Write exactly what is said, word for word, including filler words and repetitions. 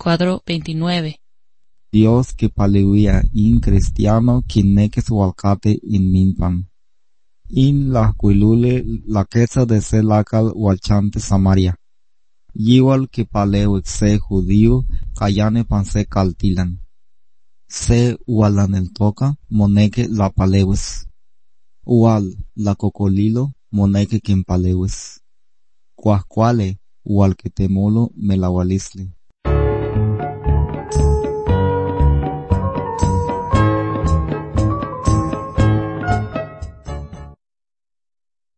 cuatro veintinueve. Dios que paleuia in cristiano quineques walcate in minpan. In la cuilule la quesa de se lacal walchante Samaria. Igual que paleu se judío cayane panse caltilan. Se ualan el toca moneque la palewes. Ual la cocolilo moneque quien palewes. Cuascuale ual que temolo me la walisle.